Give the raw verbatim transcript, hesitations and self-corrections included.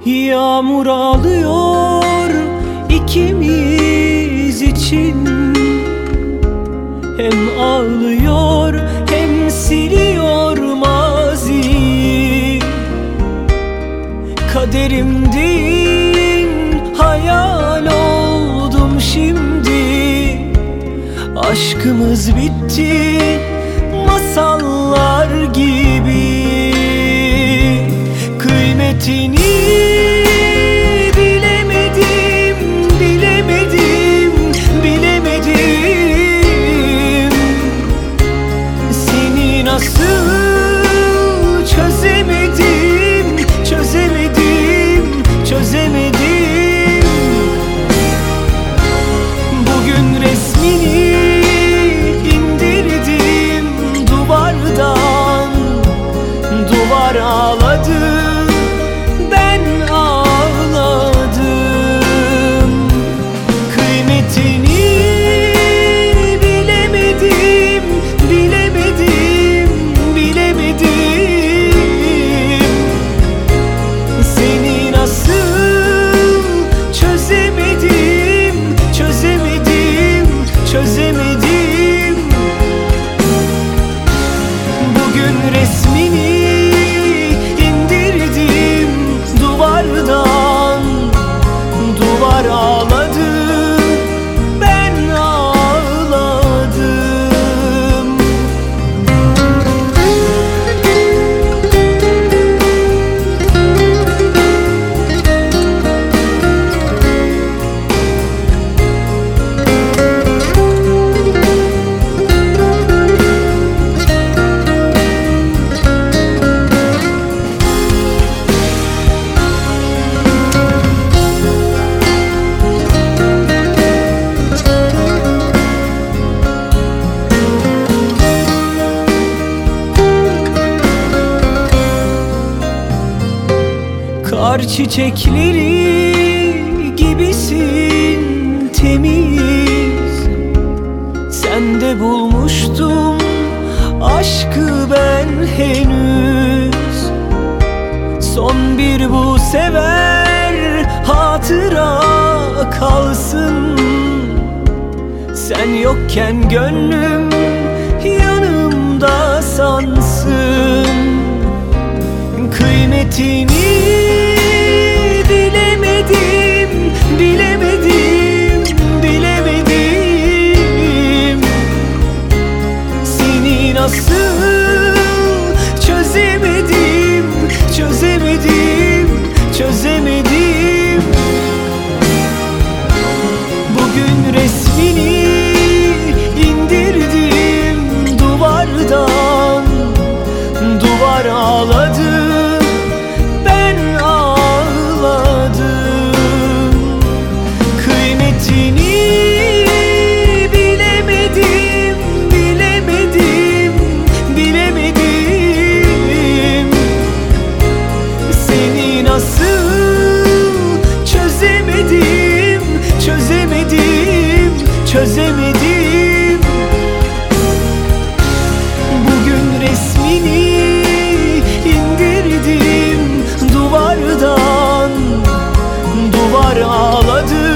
Yağmur ağlıyor ikimiz için. Hem ağlıyor hem siliyor maziyi. Kaderimdin hayal oldum şimdi. Aşkımız bitti masallar gibi. Kıymetini bilemedim, bilemedim, bilemedim. Seni nasıl çözemedim, çözemedim, çözemedim. Bugün resmini indirdim duvardan. Duvar ağladı, ben ağladım. Kıymetini bilemedim, bilemedim, bilemedim. Seni nasıl çözemedim, çözemedim, çözemedim. Bugün resmini indirdim duvardan. Duvar ağladı, ben ağladım. Kar çiçekleri gibisin temiz. Sende bulmuştum aşkı ben henüz. Son bir bu sever hatıra kalsın. Sen yokken gönlüm yanımda sansın. Kıymetini bilemedim, bilemedim, bilemedim. Seni nasıl çözemedim, çözemedim, çözemedim. Bugün resmini indirdim duvardan. Duvar ağladı, ben ağladım. Kıymetini bilemedim, bilemedim, bilemedim. Seni nasıl çözemedim, çözemedim, çözemedim. Bugün resmini indirdim duvardan. Duvar ağladı,